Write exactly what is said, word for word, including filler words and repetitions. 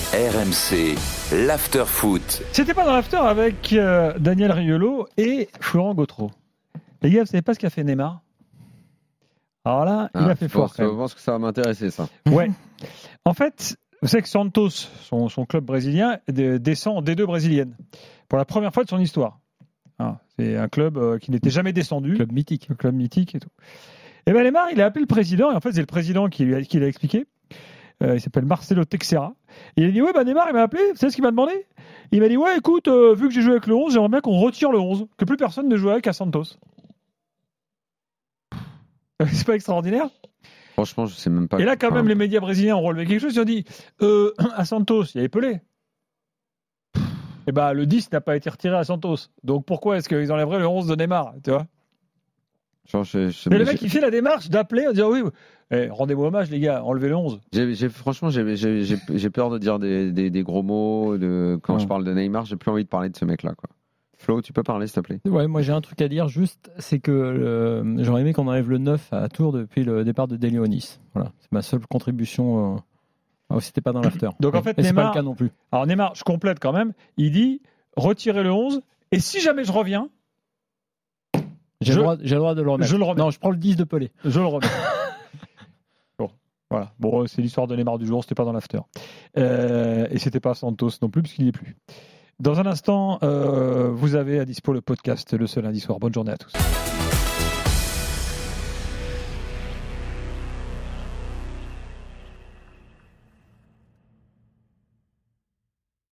R M C, l'After Foot. C'était pas dans l'After avec euh, Daniel Riolo et Florent Gautreau. Les gars, vous savez pas ce qu'a fait Neymar ? Alors là, ah, il a fait fort. Je pense que ça va m'intéresser, ça. Ouais. En fait, vous savez que Santos, son, son club brésilien, descend en D deux brésilienne. Pour la première fois de son histoire. Ah, c'est un club euh, qui n'était jamais descendu. Club mythique. Un club mythique et tout. Et bien Neymar, il a appelé le président, et en fait, c'est le président qui, lui a, qui l'a expliqué. Euh, il s'appelle Marcelo Teixeira. Et il a dit, ouais, bah Neymar, il m'a appelé, vous savez ce qu'il m'a demandé ? Il m'a dit, ouais, écoute, euh, vu que j'ai joué avec le onze, j'aimerais bien qu'on retire le onze, que plus personne ne joue avec à Santos. C'est pas extraordinaire ? Franchement, je sais même pas. Et là, quand enfin, même, les médias brésiliens ont relevé quelque chose, ils ont dit, euh, à Santos, il y avait Pelé. Et bah, le dix n'a pas été retiré à Santos. Donc pourquoi est-ce qu'ils enlèveraient le onze de Neymar, tu vois ? Genre, je, je, Mais le j'ai, mec, il fait la démarche d'appeler en disant oui, eh, rendez-moi hommage, les gars, enlevez le onze. j'ai, j'ai, franchement, j'ai, j'ai, j'ai, j'ai peur de dire des, des, des gros mots. De, quand Ouais. je parle de Neymar, j'ai plus envie de parler de ce mec-là, quoi. Flo, tu peux parler, s'il te plaît ? Ouais, moi j'ai un truc à dire juste, c'est que euh, j'aurais aimé qu'on enlève le neuf à Tours depuis le départ de Dele Nice. Voilà, c'est ma seule contribution. Euh... Ah, c'était pas dans l'after. Donc en fait, et Neymar, c'est pas le cas non plus. Alors Neymar, je complète quand même, il dit retirez le onze, et si jamais je reviens, J'ai, je, le droit, j'ai le droit de le remettre. Je le remets. Non, je prends le dix de Pelé. Je le remets. Bon, voilà. Bon, c'est l'histoire de Neymar du jour, c'était pas dans l'after. Euh, et c'était pas Santos non plus, puisqu'il n'y est plus. Dans un instant, euh, vous avez à dispo le podcast Le Seul Lundi Soir. Bonne journée à tous.